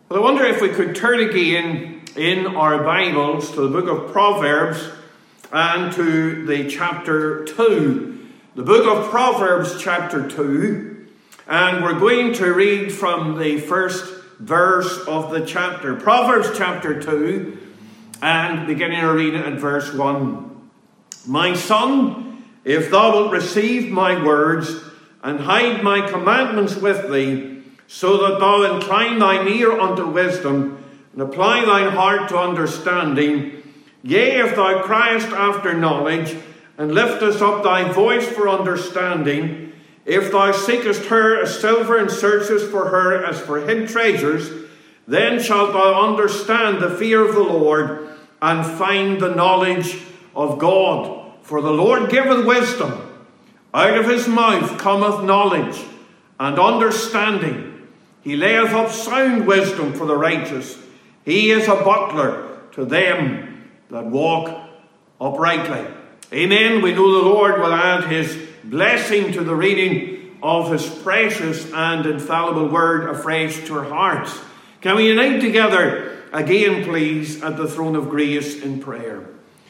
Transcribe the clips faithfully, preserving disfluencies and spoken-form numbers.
Well, I wonder if we could turn again in our Bibles to the book of Proverbs and to the chapter two. The book of Proverbs chapter two, and we're going to read from the first verse of the chapter. Proverbs chapter two, and beginning to read at verse one. My son, if thou wilt receive my words, and hide my commandments with thee, so that thou incline thine ear unto wisdom, and apply thine heart to understanding. Yea, if thou criest after knowledge, and liftest up thy voice for understanding, if thou seekest her as silver, and searchest for her as for hid treasures, then shalt thou understand the fear of the Lord, and find the knowledge of God. For the Lord giveth wisdom, out of his mouth cometh knowledge and understanding. He layeth up sound wisdom for the righteous. He is a buckler to them that walk uprightly. Amen. We know the Lord will add his blessing to the reading of his precious and infallible word afresh to our hearts. Can we unite together again, please, at the throne of grace in prayer?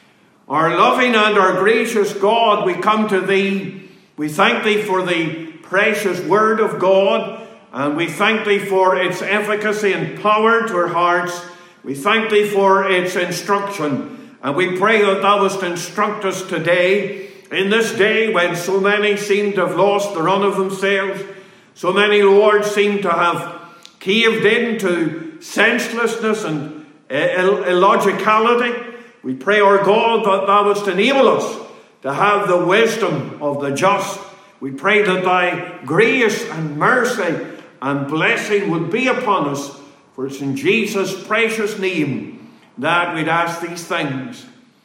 Our loving and our gracious God, we come to thee. We thank thee for the precious word of God, and we thank thee for its efficacy and power to our hearts. We thank thee for its instruction, and we pray that thou wouldst instruct us today, in this day when so many seem to have lost the run of themselves, so many, Lord, seem to have caved into senselessness and ill- illogicality. We pray, our God, that thou wouldst enable us to have the wisdom of the just. We pray that thy grace and mercy and blessing would be upon us, for it's in Jesus' precious name that we'd ask these things.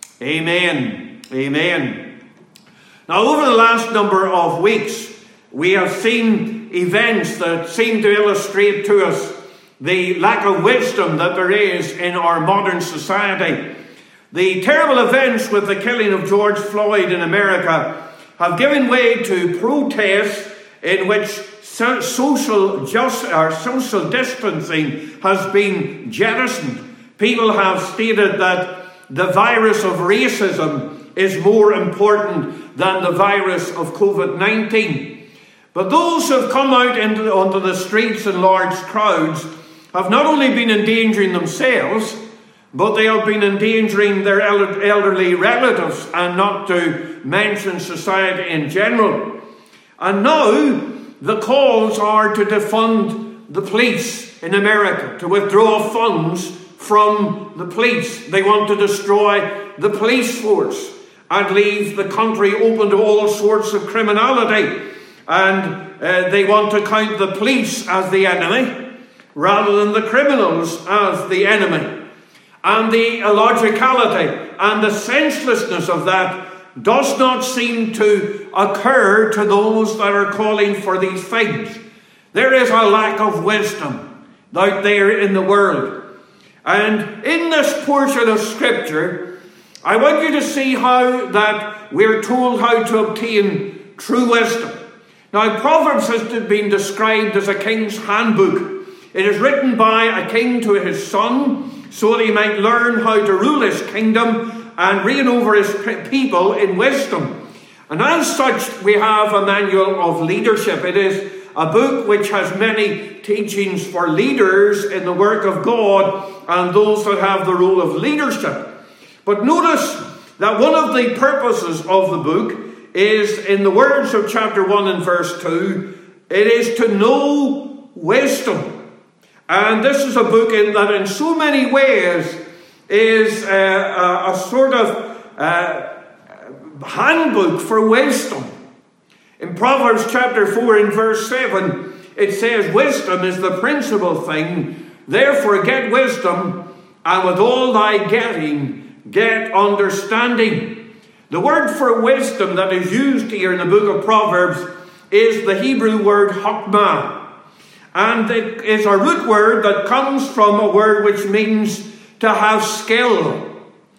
Amen. Amen. Now, over the last number of weeks, we have seen events that seem to illustrate to us the lack of wisdom that there is in our modern society. The terrible events with the killing of George Floyd in America have given way to protests in which so- social just or social distancing has been jettisoned. People have stated that the virus of racism is more important than the virus of covid nineteen. But those who have come out into, onto the streets in large crowds have not only been endangering themselves, but they have been endangering their elderly relatives, and not to mention society in general. And now the calls are to defund the police in America, to withdraw funds from the police. They want to destroy the police force and leave the country open to all sorts of criminality. And uh, they want to count the police as the enemy rather than the criminals as the enemy. And the illogicality and the senselessness of that does not seem to occur to those that are calling for these things. There is a lack of wisdom out there in the world. And in this portion of Scripture, I want you to see how that we're told how to obtain true wisdom. Now, Proverbs has been described as a king's handbook. It is written by a king to his son, so that he might learn how to rule his kingdom and reign over his people in wisdom. And as such, we have a manual of leadership. It is a book which has many teachings for leaders in the work of God and those that have the role of leadership. But notice that one of the purposes of the book is, in the words of chapter one and verse two, it is to know wisdom. And this is a book in, that in so many ways is a, a, a sort of uh, handbook for wisdom. In Proverbs chapter four and verse seven, it says, wisdom is the principal thing. Therefore get wisdom, and with all thy getting, get understanding. The word for wisdom that is used here in the book of Proverbs is the Hebrew word chokmah. And it is a root word that comes from a word which means to have skill.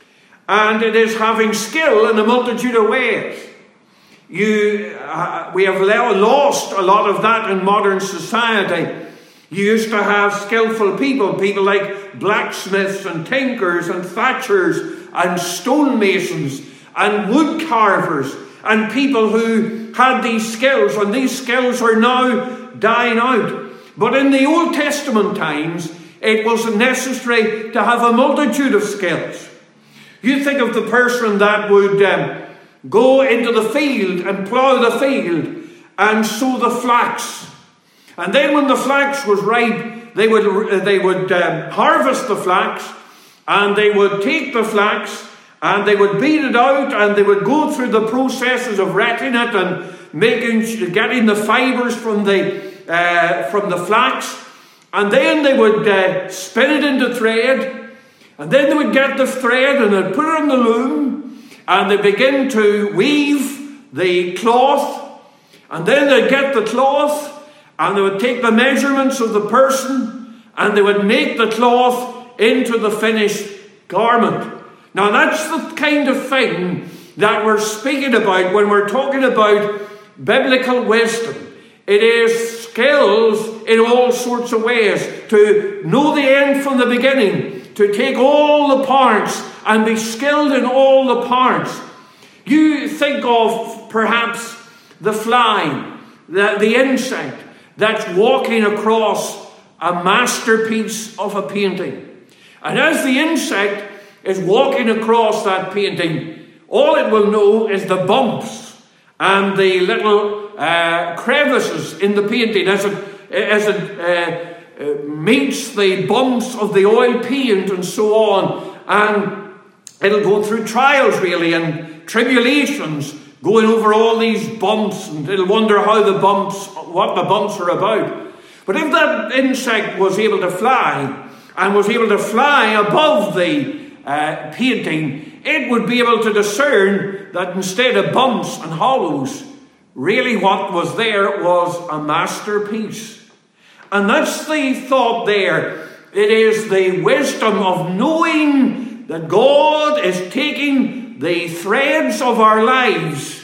And it is having skill in a multitude of ways. You, uh, we have lost a lot of that in modern society. You used to have skillful people, people like blacksmiths and tinkers and thatchers and stonemasons and wood carvers and people who had these skills, and these skills are now dying out. But in the Old Testament times, it was necessary to have a multitude of skills. You think of the person that would um, go into the field and plough the field and sow the flax. And then when the flax was ripe, they would, they would um, harvest the flax, and they would take the flax and they would beat it out, and they would go through the processes of retting it and making, getting the fibres from the, uh, from the flax. And then they would uh, spin it into thread. And then they would get the thread and they'd put it on the loom. And they begin to weave the cloth. And then they'd get the cloth. And they would take the measurements of the person. And they would make the cloth into the finished garment. Now that's the kind of thing that we're speaking about when we're talking about biblical wisdom. It is skills in all sorts of ways. To know the end from the beginning. To take all the parts and be skilled in all the parts. You think of perhaps the fly, the, the insect that's walking across a masterpiece of a painting. And as the insect is walking across that painting, all it will know is the bumps and the little uh, crevices in the painting as it, as it uh, uh, meets the bumps of the oil paint and so on. And it'll go through trials really and tribulations going over all these bumps, and it'll wonder how the bumps, what the bumps are about. But if that insect was able to fly and was able to fly above the Uh, painting, it would be able to discern that instead of bumps and hollows, really what was there was a masterpiece. And that's the thought there. It is the wisdom of knowing that God is taking the threads of our lives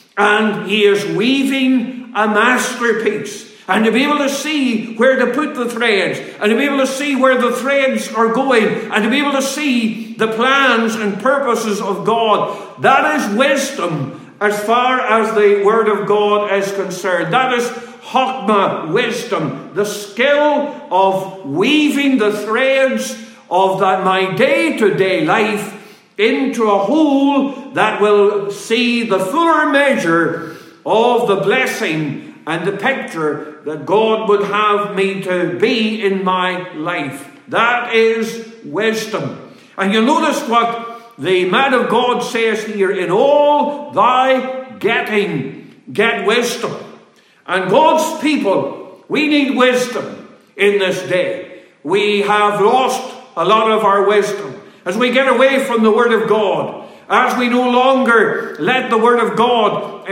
and He is weaving a masterpiece. And to be able to see where to put the threads, and to be able to see where the threads are going, and to be able to see the plans and purposes of God. That is wisdom as far as the Word of God is concerned. That is Chokmah, wisdom, the skill of weaving the threads of that my day-to-day life into a whole that will see the fuller measure of the blessing and the picture that God would have me to be in my life. That is wisdom. And you'll notice what the man of God says here: in all thy getting, get wisdom. And God's people, we need wisdom in this day. We have lost a lot of our wisdom as we get away from the Word of God. As we no longer let the Word of God uh,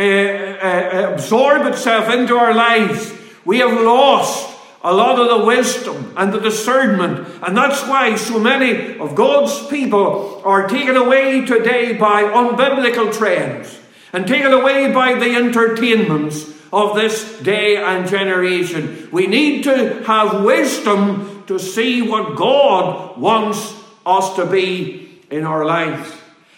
uh, absorb itself into our lives, we have lost a lot of the wisdom and the discernment. And that's why so many of God's people are taken away today by unbiblical trends and taken away by the entertainments of this day and generation. We need to have wisdom to see what God wants us to be in our lives.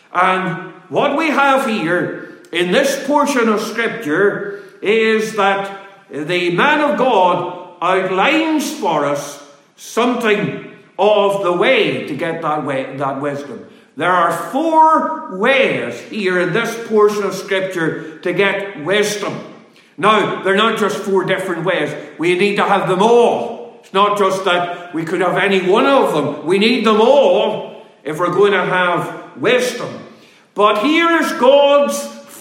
And what we have here in this portion of Scripture is that the man of God outlines for us something of the way to get that way, that wisdom. There are four ways here in this portion of Scripture to get wisdom. Now, they're not just four different ways. We need to have them all. It's not just that we could have any one of them. We need them all if we're going to have wisdom. But here's God's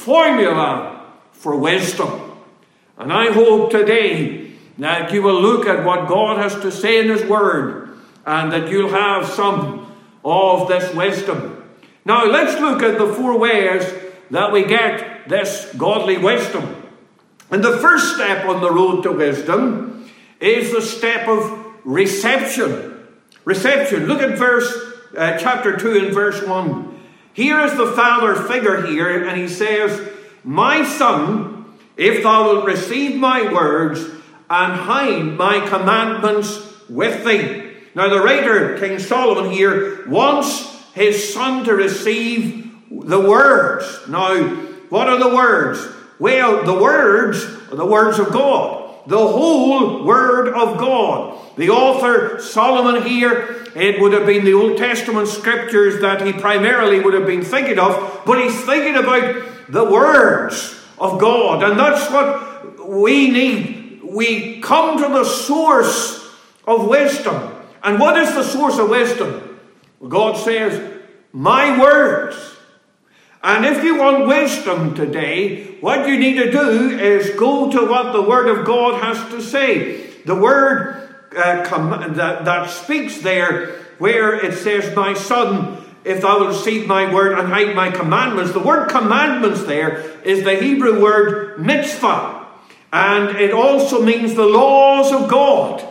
formula for wisdom. And I hope today that you will look at what God has to say in His Word, and that you'll have some of this wisdom. Now let's look at the four ways that we get this godly wisdom. And the first step on the road to wisdom is the step of reception. Reception. Look at verse uh, chapter two and verse one. Here is the father figure here, and he says, "My son, if thou wilt receive my words and hide my commandments with thee. Now the writer, King Solomon here, wants his son to receive the words. Now, what are the words? Well, the words are the words of God. The whole Word of God. The author, Solomon here, it would have been the Old Testament scriptures that he primarily would have been thinking of, but he's thinking about the words of God, and that's what we need. We come to the source of wisdom. And what is the source of wisdom? Well, God says, my words. And if you want wisdom today, what you need to do is go to what the Word of God has to say. The Word uh, com- that, that speaks there, where it says, my son, if thou wilt receive my word and hide my commandments. The word commandments there is the Hebrew word mitzvah. And it also means the laws of God.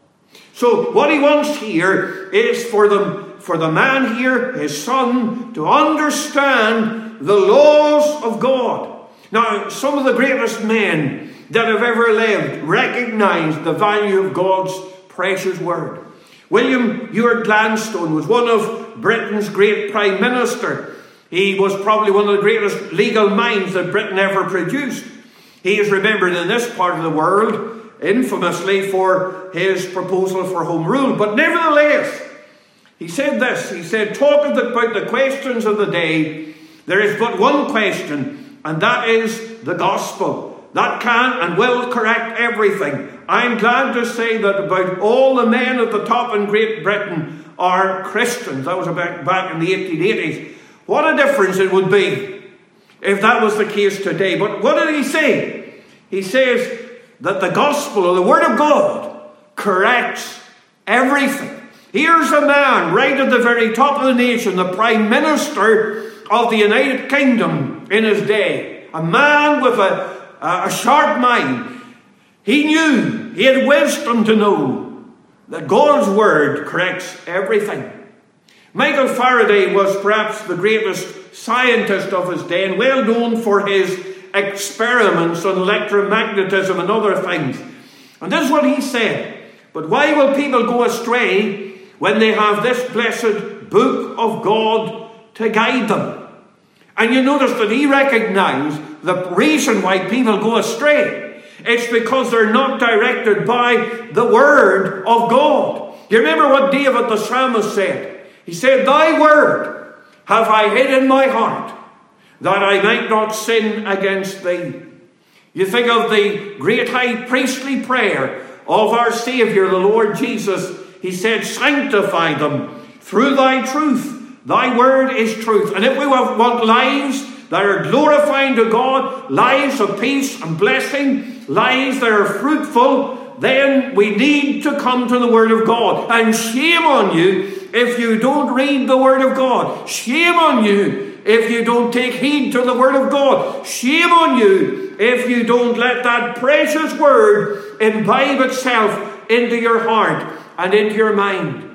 So what he wants here is for the, for the man here, his son, to understand the laws of God. Now, some of the greatest men that have ever lived recognized the value of God's precious word. William Ewart Gladstone was one of Britain's great Prime Minister. He was probably one of the greatest legal minds that Britain ever produced. He is remembered in this part of the world infamously for his proposal for Home Rule. But nevertheless, he said this. He said, talking about the questions of the day, there is but one question, and that is the gospel. That can and will correct everything. I'm glad to say that about all the men at the top in Great Britain are Christians. That was about back in the eighteen eighties. What a difference it would be if that was the case today. But what did he say? He says that the gospel, or the word of God, corrects everything. Here's a man right at the very top of the nation, the Prime Minister of the United Kingdom in his day. A man with a A sharp mind. He knew, he had wisdom to know that God's word corrects everything. Michael Faraday was perhaps the greatest scientist of his day and well known for his experiments on electromagnetism and other things. And this is what he said. But why will people go astray when they have this blessed book of God to guide them? And you notice that he recognized the reason why people go astray. It's because they're not directed by the word of God. You remember what David the psalmist said? He said, thy word have I hid in my heart, that I might not sin against thee. You think of the great high priestly prayer of our Savior, the Lord Jesus. He said, sanctify them through thy truth. Thy word is truth. And if we want lives that are glorifying to God, lives of peace and blessing, lives that are fruitful, then we need to come to the Word of God. And shame on you if you don't read the Word of God. Shame on you if you don't take heed to the Word of God. Shame on you if you don't let that precious Word imbibe itself into your heart and into your mind.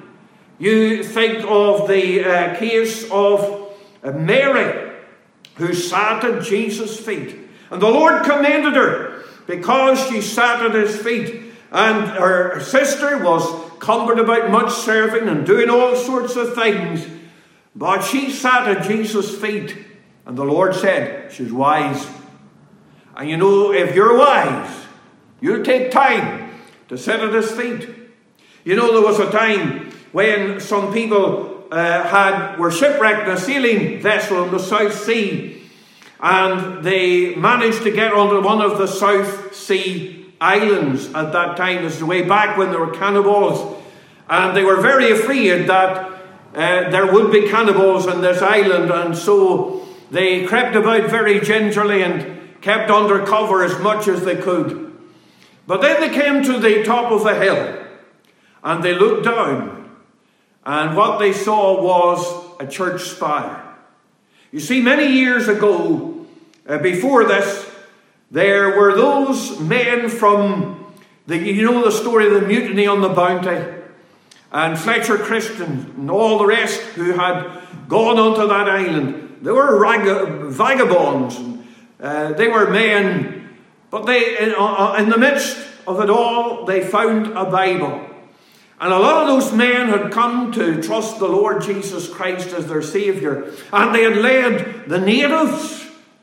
You think of the uh, case of uh, Mary, who sat at Jesus' feet. And the Lord commended her because she sat at his feet. And her sister was cumbered about much serving and doing all sorts of things. But she sat at Jesus' feet. And the Lord said, she's wise. And you know, if you're wise, you'll take time to sit at his feet. You know, there was a time when some people uh, had were shipwrecked in a sailing vessel in the South Sea, and they managed to get onto one of the South Sea islands at that time. This is way back when there were cannibals, and they were very afraid that uh, there would be cannibals on this island, and so they crept about very gingerly and kept under cover as much as they could. But then they came to the top of the hill, and they looked down. And what they saw was a church spire. You see, many years ago, uh, before this, there were those men from, the, you know the story of the mutiny on the Bounty, and Fletcher Christian and all the rest who had gone onto that island. They were rag- vagabonds. Uh, they were men, but they, in, uh, in the midst of it all, they found a Bible. And a lot of those men had come to trust the Lord Jesus Christ as their Saviour. And they had led the natives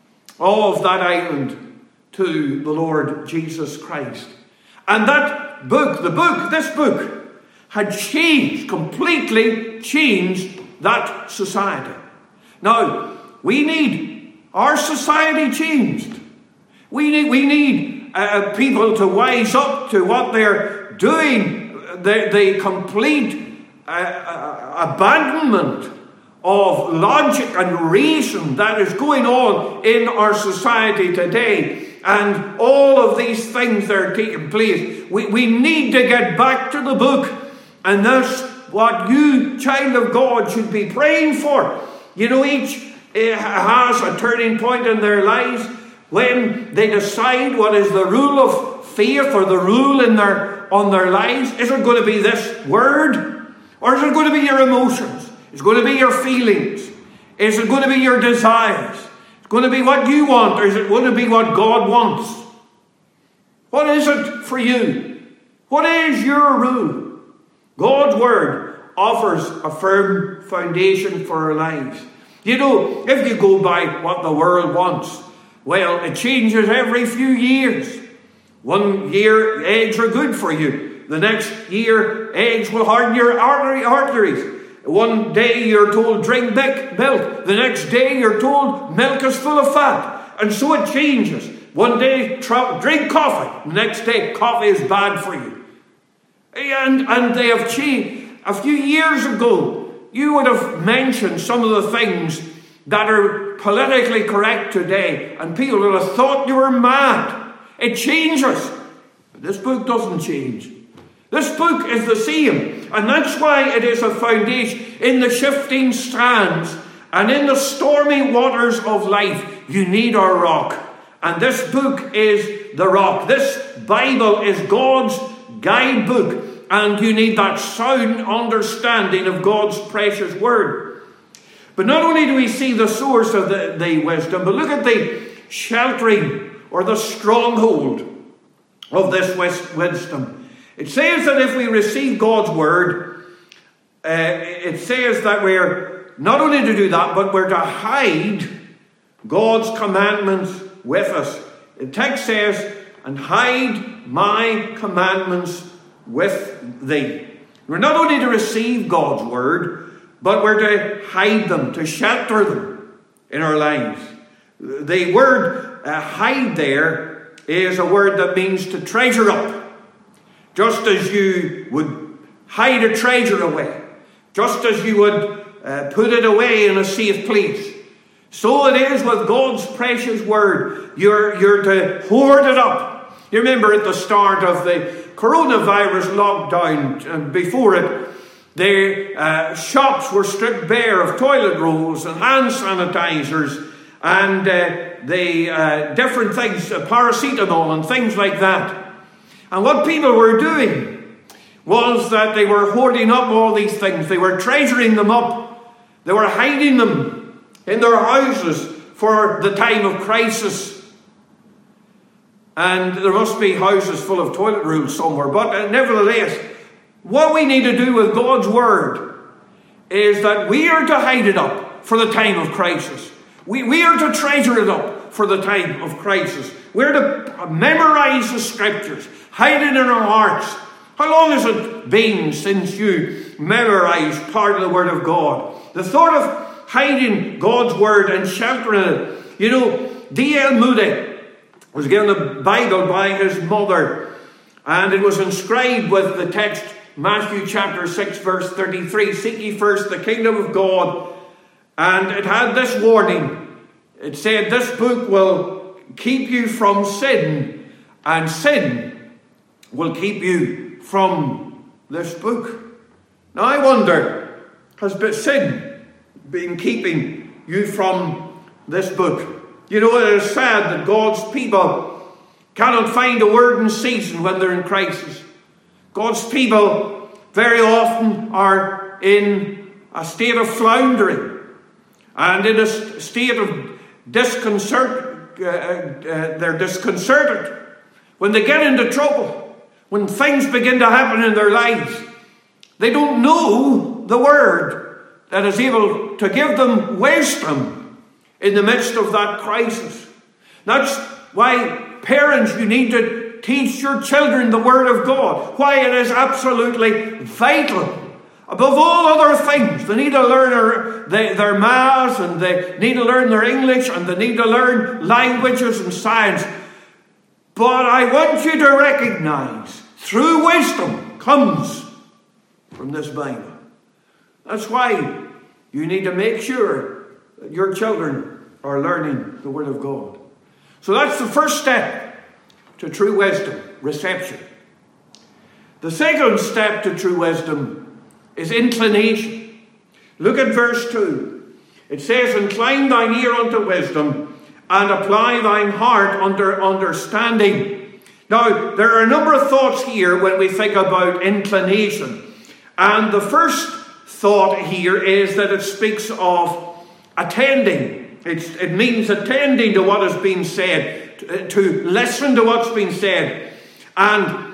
of that island to the Lord Jesus Christ. And that book, the book, this book, had changed, completely changed that society. Now, we need our society changed. We need, we need uh, people to wise up to what they're doing. The, the complete uh, uh, abandonment of logic and reason that is going on in our society today, and all of these things that are taking place. We, we need to get back to the book, and that's what you, child of God, should be praying for. You know, each uh, has a turning point in their lives when they decide what is the rule of faith or the rule in their on their lives. Is it going to be this word? Or is it going to be your emotions? Is it going to be your feelings? Is it going to be your desires? Is it going to be what you want? Or is it going to be what God wants? What is it for you? What is your rule? God's word offers a firm foundation for our lives. You know, if you go by what the world wants, well, it changes every few years. One year, eggs are good for you. The next year, eggs will harden your artery, arteries. One day, you're told, drink milk. The next day, you're told, milk is full of fat. And so it changes. One day, tr- drink coffee. The next day, coffee is bad for you. And, and they have changed. A few years ago, you would have mentioned some of the things that are politically correct today, and people would have thought you were mad. It changes. But this book doesn't change. This book is the same. And that's why it is a foundation in the shifting sands and in the stormy waters of life. You need our rock. And this book is the rock. This Bible is God's guidebook. And you need that sound understanding of God's precious word. But not only do we see the source of the, the wisdom, but look at the sheltering or the stronghold of this wisdom. It says that if we receive God's word, uh, it says that we're not only to do that, but we're to hide God's commandments with us. The text says, and hide my commandments with thee. We're not only to receive God's word, but we're to hide them, to shelter them in our lives. The word uh, hide there is a word that means to treasure up. Just as you would hide a treasure away. Just as you would uh, put it away in a safe place. So it is with God's precious word. You're, you're to hoard it up. You remember at the start of the coronavirus lockdown, uh, before it, the uh, shops were stripped bare of toilet rolls and hand sanitizers and uh, the uh, different things, uh, paracetamol and things like that. And what people were doing was that they were hoarding up all these things. They were treasuring them up. They were hiding them in their houses for the time of crisis. And there must be houses full of toilet rolls somewhere. But uh, nevertheless, what we need to do with God's word is that we are to hide it up for the time of crisis. We, we are to treasure it up for the time of crisis. We're to memorize the scriptures, hide it in our hearts. How long has it been since you memorized part of the word of God? The thought of hiding God's word and sheltering it. You know, D L Moody was given a Bible by his mother, and it was inscribed with the text Matthew chapter six verse thirty-three, seek ye first the kingdom of God. And it had this warning. It said this book will keep you from sin, and sin will keep you from this book. Now I wonder, has sin been keeping you from this book? You know, it is sad that God's people cannot find a word in season when they're in crisis. God's people very often are in a state of floundering and in a state of disconcert. Uh, uh, they're disconcerted when they get into trouble. when things begin to happen in their lives, they don't know the word that is able to give them wisdom in the midst of that crisis. That's why, parents, you need to teach your children the word of God. Why it is absolutely vital. Above all other things, they need to learn their, their maths, and they need to learn their English, and they need to learn languages and science. But I want you to recognize, through wisdom comes from this Bible. That's why you need to make sure that your children are learning the Word of God. So that's the first step to true wisdom, reception. The second step to true wisdom is inclination. Look at verse two. It says, "Incline thine ear unto wisdom, and apply thine heart unto understanding." Now, there are a number of thoughts here when we think about inclination. And the first thought here is that it speaks of attending. It's, it means attending to what is being said, to, to listen to what's being said. And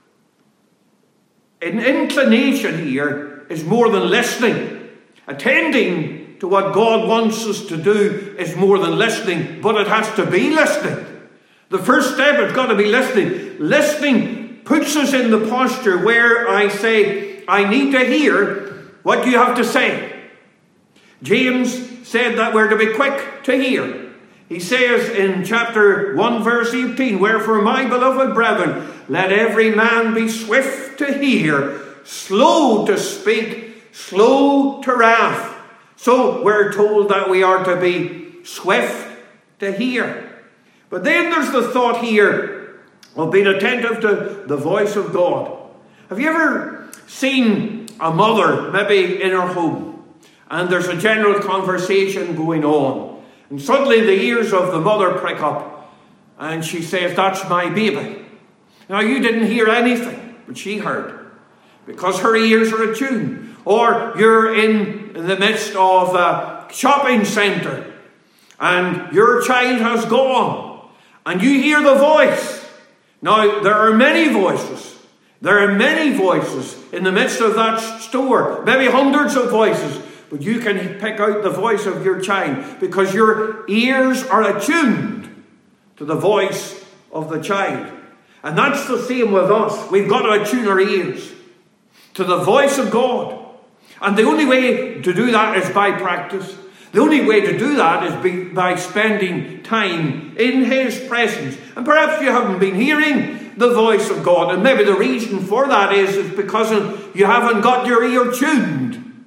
an inclination here is more than listening. Attending to what God wants us to do is more than listening, but it has to be listening. The first step has got to be listening. Listening puts us in the posture where I say, I need to hear what you have to say. James said that we're to be quick to hear. He says in chapter one, verse eighteen, "Wherefore, my beloved brethren, let every man be swift to hear, slow to speak, slow to wrath." So we're told that we are to be swift to hear. But then there's the thought here of being attentive to the voice of God. Have you ever seen a mother, maybe in her home, and there's a general conversation going on, and suddenly the ears of the mother prick up, and she says, "That's my baby." Now, you didn't hear anything, but she heard, because her ears are attuned. Or you're in the midst of a shopping centre, and your child has gone, and you hear the voice. Now, there are many voices. There are many voices in the midst of that store. Maybe hundreds of voices. But you can pick out the voice of your child because your ears are attuned to the voice of the child. And that's the same with us. We've got to attune our ears to the voice of God. And the only way to do that is by practice. The only way to do that is be, by spending time in His presence. And perhaps you haven't been hearing the voice of God. And maybe the reason for that is, is because you haven't got your ear tuned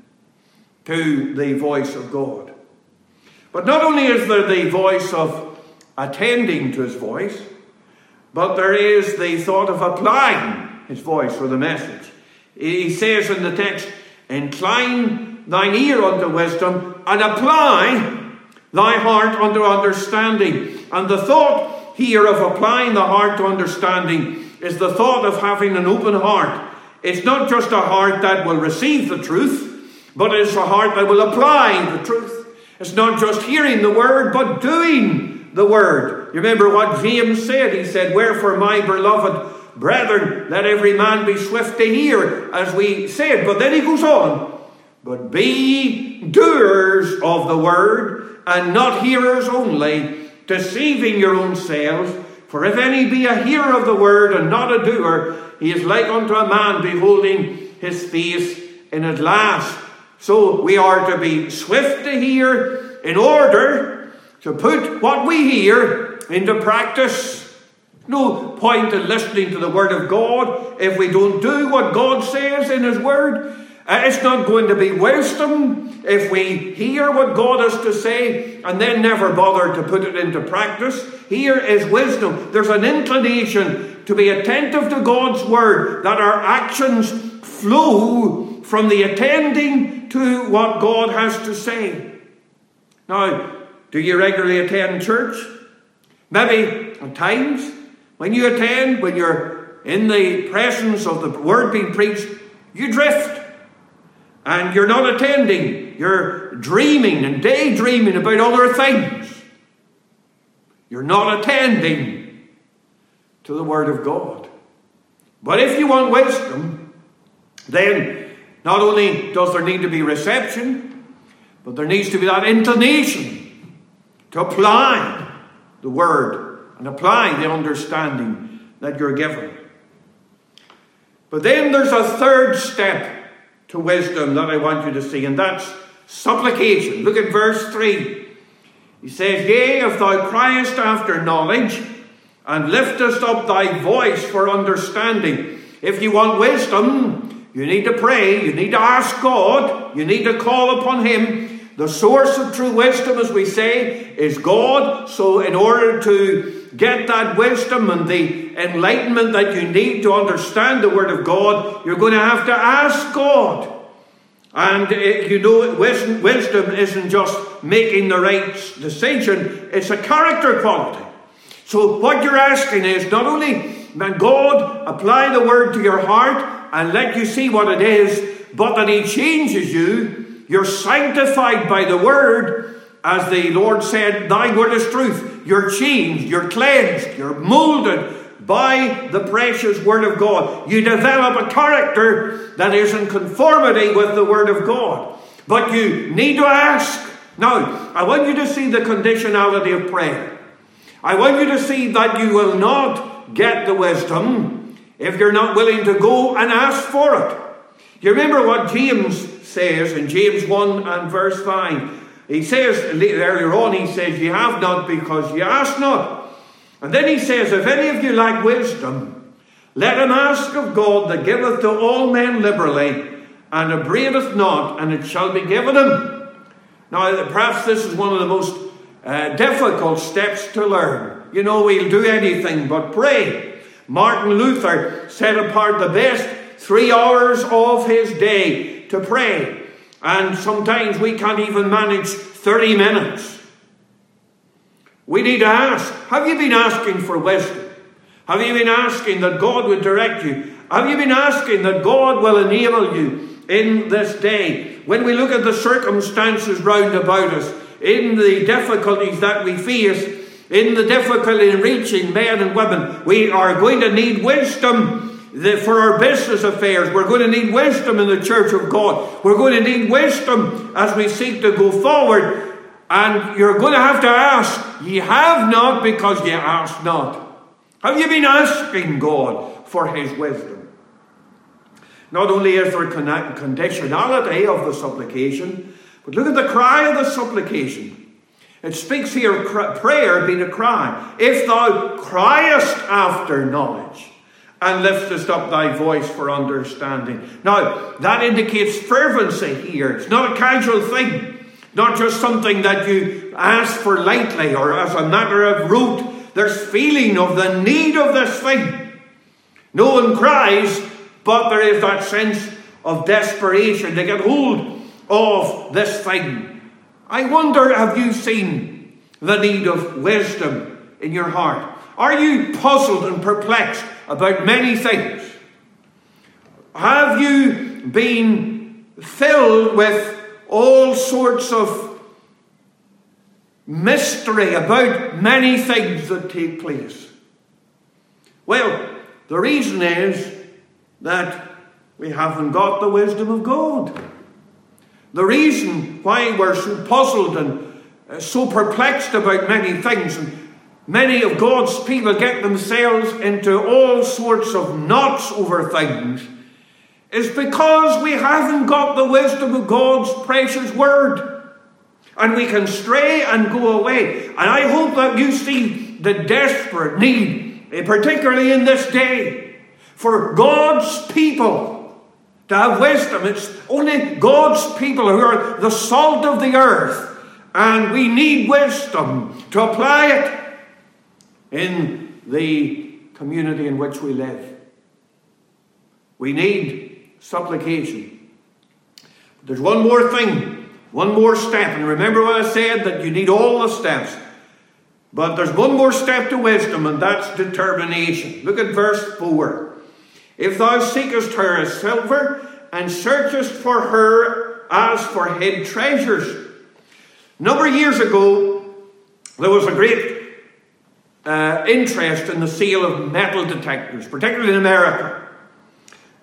to the voice of God. But not only is there the voice of attending to His voice, but there is the thought of applying His voice or the message. He says in the text, "Incline thine ear unto wisdom, and apply thy heart unto understanding." And the thought here of applying the heart to understanding is the thought of having an open heart. It's not just a heart that will receive the truth, but it's a heart that will apply the truth. It's not just hearing the word, but doing the word. You remember what James said? He said, "Wherefore, my beloved brethren, let every man be swift to hear," as we said. But then he goes on, "But be doers of the word, and not hearers only, deceiving your own selves. For if any be a hearer of the word, and not a doer, he is like unto a man beholding his face in a glass." So we are to be swift to hear in order to put what we hear into practice. No point in listening to the word of God if we don't do what God says in His word. Uh, it's not going to be wisdom if we hear what God has to say and then never bother to put it into practice. Here is wisdom. There's an inclination to be attentive to God's word, that our actions flow from the attending to what God has to say. Now, do you regularly attend church? Maybe at times when you attend, when you're in the presence of the word being preached, you drift. And you're not attending. You're dreaming and daydreaming about other things. You're not attending to the Word of God. But if you want wisdom, then not only does there need to be reception, but there needs to be that inclination to apply the word and apply the understanding that you're given. But then there's a third step to wisdom that I want you to see, and that's supplication. Look at verse three. He says, "Yea, if thou criest after knowledge, and liftest up thy voice for understanding." If you want wisdom, you need to pray, you need to ask God, you need to call upon Him. The source of true wisdom, as we say, is God. So in order to get that wisdom and the enlightenment that you need to understand the Word of God, you're going to have to ask God. And uh, you know, wisdom, wisdom isn't just making the right decision, it's a character quality. So what you're asking is not only, man, God apply the Word to your heart and let you see what it is, but that He changes you. You're sanctified by the Word, as the Lord said, "Thy word is truth." You're changed, you're cleansed, you're molded by the precious Word of God. You develop a character that is in conformity with the Word of God. But you need to ask. Now, I want you to see the conditionality of prayer. I want you to see that you will not get the wisdom if you're not willing to go and ask for it. You remember what James says in James one and verse five. He says, earlier on, he says, "You have not because you ask not." And then he says, "If any of you lack wisdom, let him ask of God that giveth to all men liberally, and upbraideth not, and it shall be given him." Now, perhaps this is one of the most uh, difficult steps to learn. You know, we'll do anything but pray. Martin Luther set apart the best three hours of his day to pray. And sometimes we can't even manage thirty minutes. We need to ask, have you been asking for wisdom? Have you been asking that God would direct you? Have you been asking that God will enable you in this day? When we look at the circumstances round about us, in the difficulties that we face, in the difficulty in reaching men and women, we are going to need wisdom for our business affairs. We're going to need wisdom in the church of God. We're going to need wisdom as we seek to go forward. And you're going to have to ask. Ye have not because ye ask not. Have you been asking God for His wisdom? Not only is there conditionality of the supplication, but look at the cry of the supplication. It speaks here of prayer being a cry. "If thou criest after knowledge, and liftest up thy voice for understanding." Now, that indicates fervency here. It's not a casual thing. Not just something that you ask for lightly or as a matter of rote. There's feeling of the need of this thing. No one cries, but there is that sense of desperation to get hold of this thing. I wonder, have you seen the need of wisdom in your heart? Are you puzzled and perplexed about many things? Have you been filled with all sorts of mystery about many things that take place? Well, the reason is that we haven't got the wisdom of God. The reason why we're so puzzled and uh, so perplexed about many things, and many of God's people get themselves into all sorts of knots over things, is because we haven't got the wisdom of God's precious Word. And we can stray and go away. And I hope that you see the desperate need, particularly in this day, for God's people to have wisdom. It's only God's people who are the salt of the earth. And we need wisdom to apply it in the community in which we live. We need supplication. But there's one more thing, one more step. And remember what I said, that you need all the steps. But there's one more step to wisdom, and that's determination. Look at verse four. "If thou seekest her as silver, and searchest for her as for hid treasures." A number of years ago, there was a great uh, interest in the sale of metal detectors, particularly in America.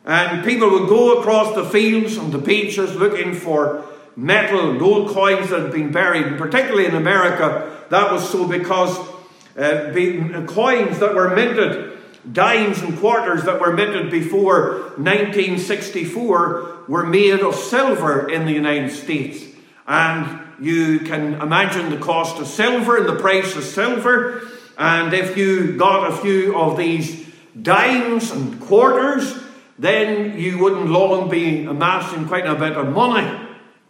And people would go across the fields and the beaches looking for metal, gold coins that had been buried. And particularly in America, that was so because uh, coins that were minted, dimes and quarters that were minted before nineteen sixty-four were made of silver in the United States. And you can imagine the cost of silver and the price of silver. And if you got a few of these dimes and quarters, then you wouldn't long be amassing quite a bit of money.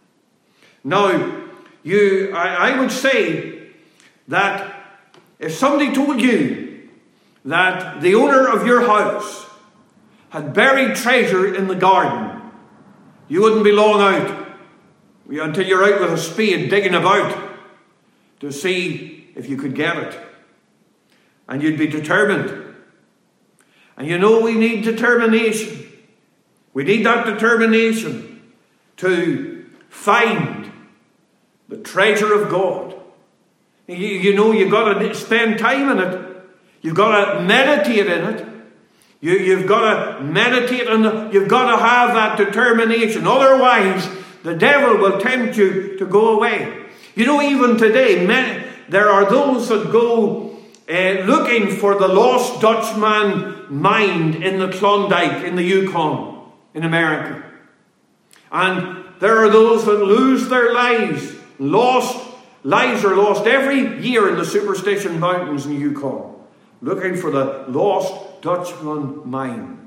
Now, you, I, I would say that if somebody told you that the owner of your house had buried treasure in the garden, you wouldn't be long out until you're out with a spade digging about to see if you could get it. And you'd be determined. And you know we need determination. We need that determination to find the treasure of God. You, you know you've got to spend time in it. You've got to meditate in it. You, you've got to meditate and you've got to have that determination. Otherwise, the devil will tempt you to go away. You know, even today, many, there are those that go Uh, looking for the lost Dutchman mind in the Klondike, in the Yukon, in America. And there are those that lose their lives. Lost, lives are lost every year in the Superstition Mountains in the Yukon, looking for the lost Dutchman mind.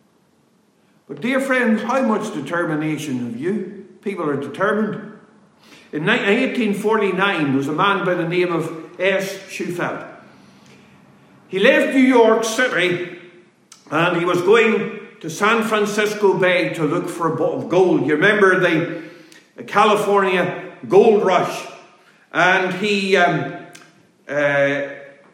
But dear friend, how much determination have you? People are determined. In eighteen forty-nine, there was a man by the name of S. Shufelt. He left New York City and he was going to San Francisco Bay to look for gold. You remember the, the California gold rush. And he, um, uh,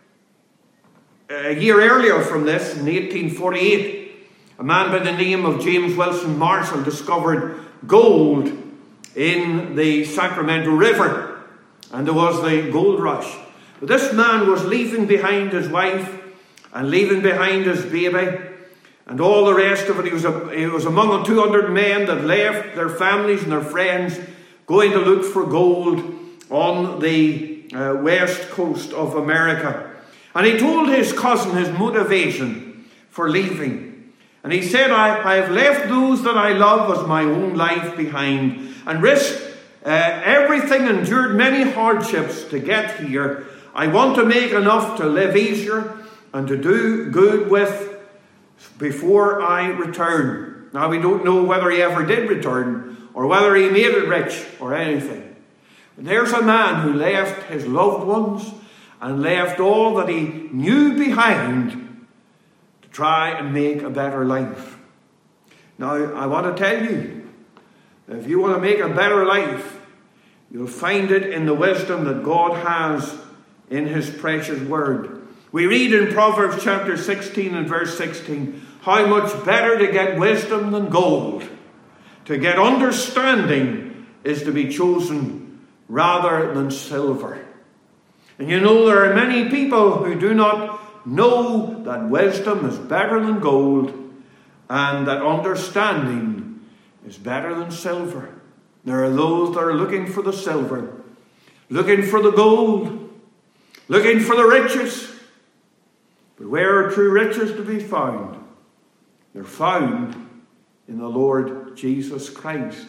a year earlier from this, in eighteen forty-eight, a man by the name of James Wilson Marshall discovered gold in the Sacramento River. And there was the gold rush. But this man was leaving behind his wife and leaving behind his baby and all the rest of it. He was, a, he was among the two hundred men that left their families and their friends going to look for gold on the uh, west coast of America. And he told his cousin his motivation for leaving. And he said, I, I have left those that I love as my own life behind and risked uh, everything, endured many hardships to get here. I want to make enough to live easier and to do good with before I return. Now, we don't know whether he ever did return or whether he made it rich or anything. But there's a man who left his loved ones and left all that he knew behind to try and make a better life. Now, I want to tell you, if you want to make a better life, you'll find it in the wisdom that God has in his precious word. We read in Proverbs chapter sixteen and verse sixteen, how much better to get wisdom than gold. To get understanding is to be chosen rather than silver. And you know there are many people who do not know that wisdom is better than gold and that understanding is better than silver. There are those that are looking for the silver, looking for the gold, looking for the riches. But where are true riches to be found? They're found in the Lord Jesus Christ.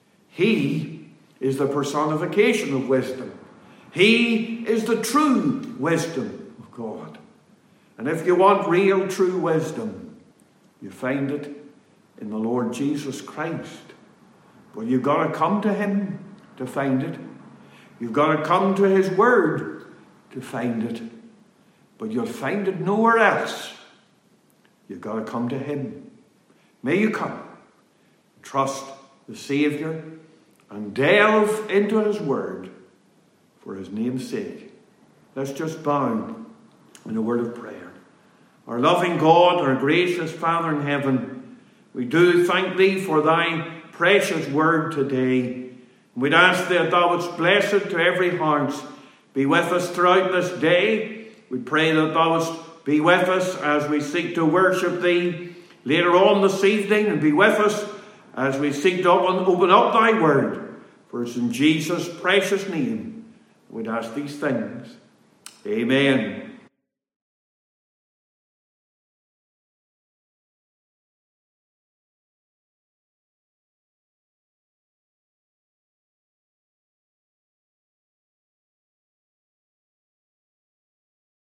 He is the personification of wisdom. He is the true wisdom of God. And if you want real true wisdom, you find it in the Lord Jesus Christ. But you've got to come to him to find it. You've got to come to his word to find it. But you'll find it nowhere else. You've got to come to him. May you come, trust the Saviour, and delve into his word for his name's sake. Let's just bow in a word of prayer. Our loving God, our gracious Father in heaven, we do thank thee for thy precious word today. We'd ask that thou wouldst bless it to every heart. Be with us throughout this day. We pray that thou wouldst be with us as we seek to worship thee later on this evening and be with us as we seek to open, open up thy word. For it's in Jesus' precious name we'd ask these things. Amen